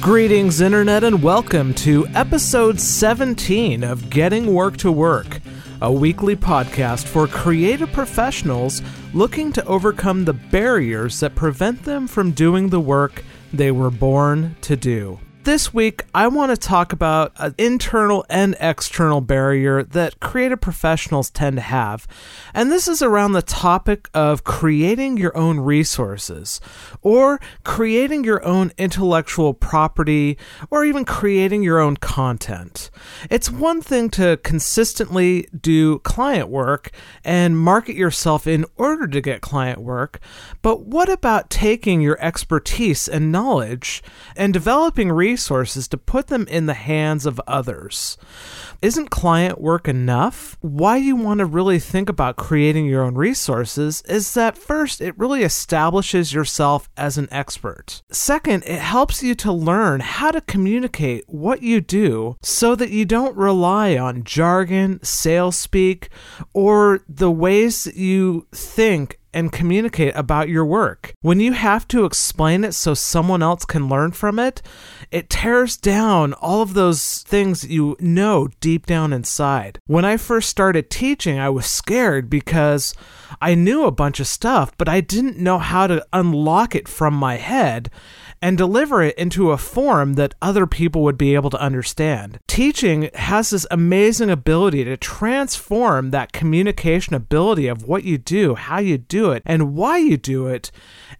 Greetings, Internet, and welcome to episode 17 of Getting Work to Work, a weekly podcast for creative professionals looking to overcome the barriers that prevent them from doing the work they were born to do. This week, I want to talk about an internal and external barrier that creative professionals tend to have, and this is around the topic of creating your own resources, or creating your own intellectual property, or even creating your own content. It's one thing to consistently do client work and market yourself in order to get client work, but what about taking your expertise and knowledge and developing resources to put them in the hands of others? Isn't client work enough? Why you want to really think about creating your own resources is that first, it really establishes yourself as an expert. Second, it helps you to learn how to communicate what you do so that you don't rely on jargon, sales speak, or the ways that you think and communicate about your work. When you have to explain it so someone else can learn from it, it tears down all of those things that you know deep down inside. When I first started teaching, I was scared because I knew a bunch of stuff, but I didn't know how to unlock it from my head and deliver it into a form that other people would be able to understand. Teaching has this amazing ability to transform that communication ability of what you do, how you do it, and why you do it,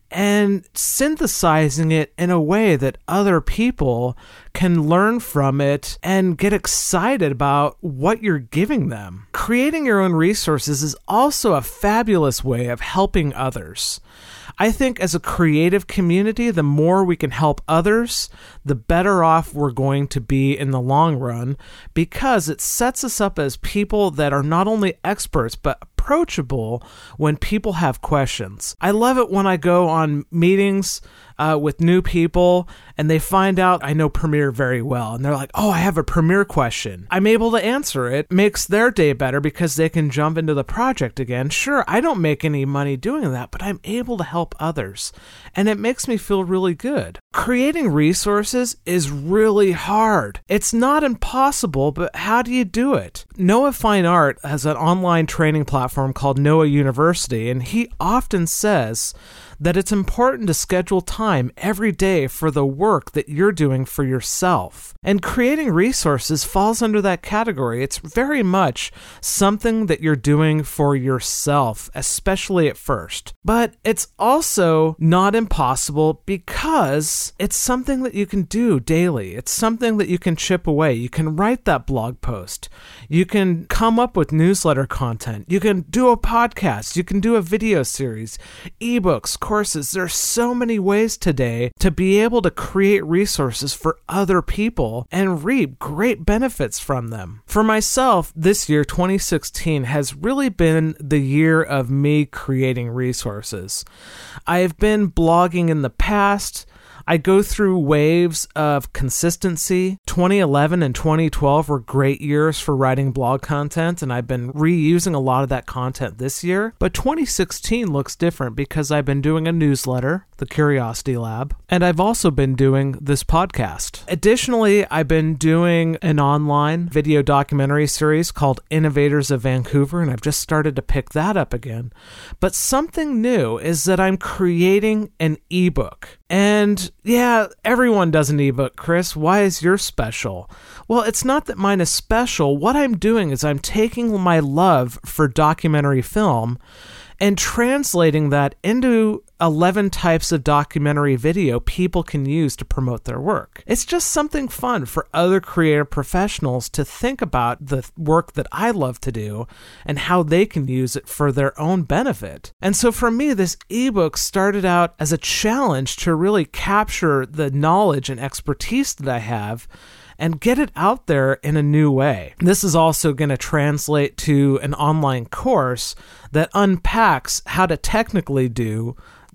and synthesizing it in a way that other people can learn from it and get excited about what you're giving them. Creating your own resources is also a fabulous way of helping others. I think as a creative community, the more we can help others, the better off we're going to be in the long run, because it sets us up as people that are not only experts, but approachable when people have questions. I love it when I go on meetings with new people and they find out I know Premiere very well, and they're like, oh, I have a Premiere question. I'm able to answer it. Makes their day better because they can jump into the project again. Sure, I don't make any money doing that, but I'm able to help others, and it makes me feel really good. Creating resources is really hard. It's not impossible, but how do you do it? Noah Fine Art has an online training platform called Noah University, and he often says that it's important to schedule time every day for the work that you're doing for yourself. And creating resources falls under that category. It's very much something that you're doing for yourself, especially at first. But it's also not impossible because it's something that you can do daily. It's something that you can chip away. You can write that blog post. You can come up with newsletter content. You can do a podcast. You can do a video series, ebooks, courses. There are so many ways today to be able to create resources for other people and reap great benefits from them. For myself, this year, 2016, has really been the year of me creating resources. I've been blogging in the past. I go through waves of consistency. 2011 and 2012 were great years for writing blog content, and I've been reusing a lot of that content this year. But 2016 looks different because I've been doing a newsletter, The Curiosity Lab, and I've also been doing this podcast. Additionally, I've been doing an online video documentary series called Innovators of Vancouver, and I've just started to pick that up again. But something new is that I'm creating an ebook. And yeah, everyone does an ebook, Chris. Why is yours special? Well, it's not that mine is special. What I'm doing is I'm taking my love for documentary film and translating that into 11 types of documentary video people can use to promote their work. It's just something fun for other creative professionals to think about the work that I love to do and how they can use it for their own benefit. And so for me, this ebook started out as a challenge to really capture the knowledge and expertise that I have and get it out there in a new way. This is also going to translate to an online course that unpacks how to technically do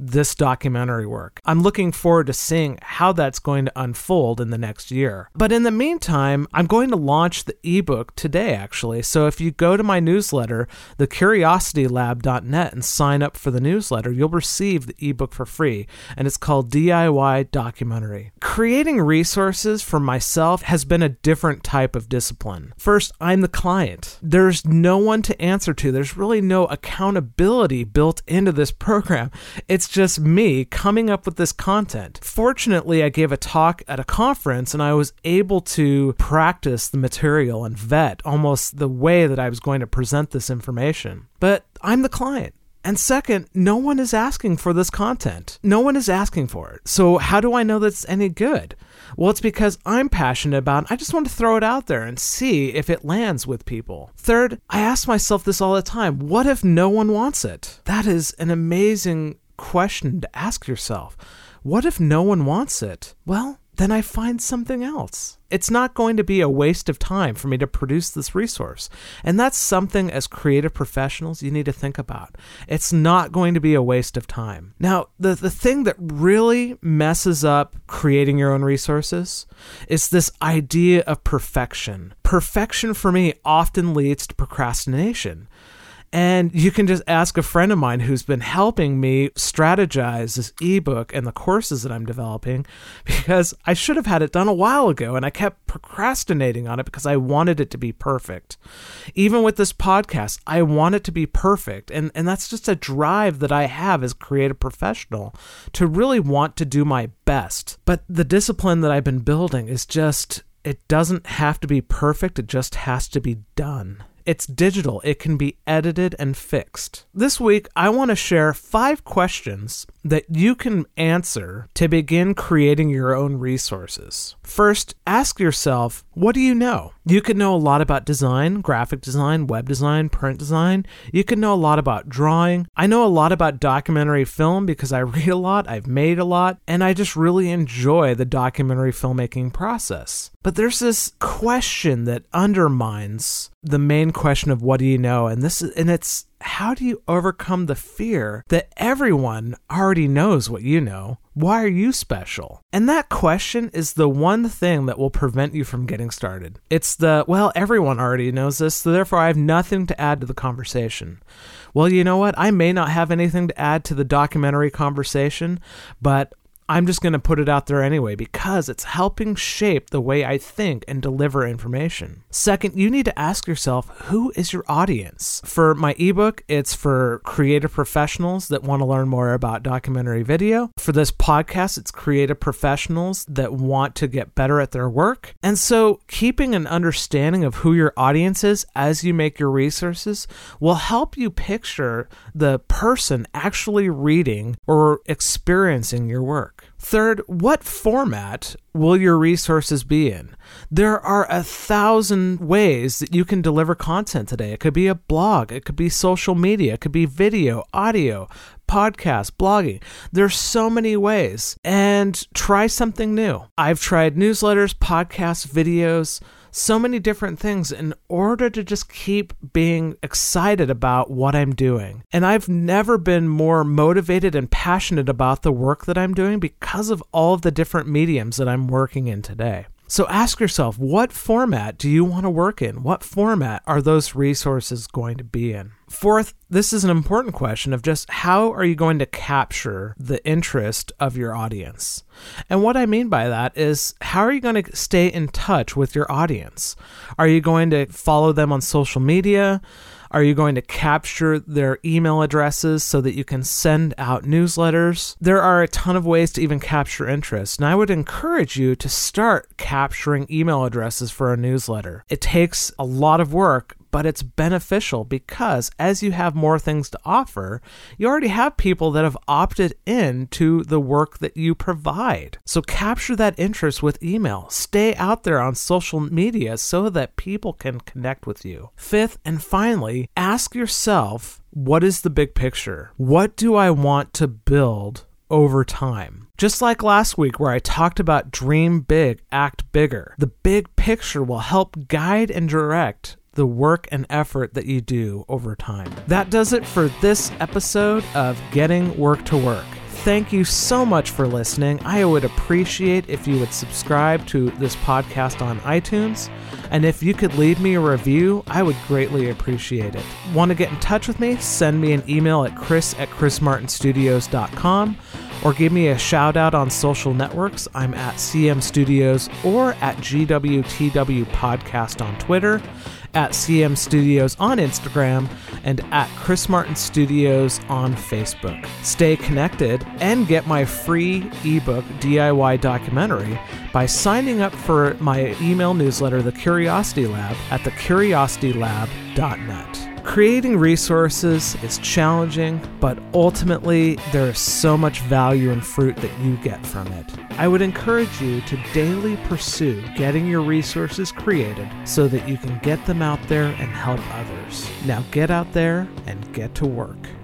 this documentary work. I'm looking forward to seeing how that's going to unfold in the next year. But in the meantime, I'm going to launch the ebook today, actually. So if you go to my newsletter, thecuriositylab.net, and sign up for the newsletter, you'll receive the ebook for free. And it's called DIY Documentary. Creating resources for myself has been a different type of discipline. First, I'm the client. There's no one to answer to. There's really no accountability built into this program. It's just me coming up with this content. Fortunately, I gave a talk at a conference and I was able to practice the material and vet almost the way that I was going to present this information. But I'm the client. And second, no one is asking for this content. No one is asking for it. So how do I know that's any good? Well, it's because I'm passionate about it. I just want to throw it out there and see if it lands with people. Third, I ask myself this all the time. What if no one wants it? That is an amazing question to ask yourself. What if no one wants it? Well, then I find something else. It's not going to be a waste of time for me to produce this resource. And that's something as creative professionals you need to think about. It's not going to be a waste of time. Now, the thing that really messes up creating your own resources is this idea of perfection. Perfection for me often leads to procrastination. And you can just ask a friend of mine who's been helping me strategize this ebook and the courses that I'm developing, because I should have had it done a while ago and I kept procrastinating on it because I wanted it to be perfect. Even with this podcast, I want it to be perfect. And that's just a drive that I have as a creative professional to really want to do my best. But the discipline that I've been building is just, it doesn't have to be perfect. It just has to be done. It's digital. It can be edited and fixed. This week, I want to share 5 questions that you can answer to begin creating your own resources. First, ask yourself, what do you know? You could know a lot about design, graphic design, web design, print design. You could know a lot about drawing. I know a lot about documentary film because I read a lot, I've made a lot, and I just really enjoy the documentary filmmaking process. But there's this question that undermines the main question of what do you know? And it's how do you overcome the fear that everyone already knows what you know? Why are you special? And that question is the one thing that will prevent you from getting started. It's everyone already knows this, so therefore I have nothing to add to the conversation. Well, you know what? I may not have anything to add to the documentary conversation, but I'm just going to put it out there anyway because it's helping shape the way I think and deliver information. Second, you need to ask yourself, who is your audience? For my ebook, it's for creative professionals that want to learn more about documentary video. For this podcast, it's creative professionals that want to get better at their work. And so keeping an understanding of who your audience is as you make your resources will help you picture the person actually reading or experiencing your work. Third, what format will your resources be in? There are 1,000 ways that you can deliver content today. It could be a blog, it could be social media, it could be video, audio, podcast, blogging. There's so many ways, and try something new. I've tried newsletters, podcasts, videos, so many different things in order to just keep being excited about what I'm doing. And I've never been more motivated and passionate about the work that I'm doing because of all of the different mediums that I'm working in today. So ask yourself, what format do you want to work in? What format are those resources going to be in? Fourth, this is an important question of just how are you going to capture the interest of your audience? And what I mean by that is, how are you going to stay in touch with your audience? Are you going to follow them on social media? Are you going to capture their email addresses so that you can send out newsletters? There are a ton of ways to even capture interest, and I would encourage you to start capturing email addresses for a newsletter. It takes a lot of work, but it's beneficial because as you have more things to offer, you already have people that have opted in to the work that you provide. So capture that interest with email. Stay out there on social media so that people can connect with you. Fifth, and finally, ask yourself, what is the big picture? What do I want to build over time? Just like last week where I talked about dream big, act bigger. The big picture will help guide and direct the work and effort that you do over time. That does it for this episode of Getting Work to Work. thank you so much for listening. I would appreciate if you would subscribe to this podcast on iTunes. And if you could leave me a review, I would greatly appreciate it. Want to get in touch with me? Send me an email at chris@chrismartinstudios.com or give me a shout out on social networks. I'm at CM Studios or at GWTW Podcast on Twitter, at CM Studios on Instagram, and at Chris Martin Studios on Facebook. Stay connected and get my free ebook DIY documentary by signing up for my email newsletter, The Curiosity Lab, at thecuriositylab.net. Creating resources is challenging, but ultimately there is so much value and fruit that you get from it. I would encourage you to daily pursue getting your resources created so that you can get them out there and help others. Now get out there and get to work.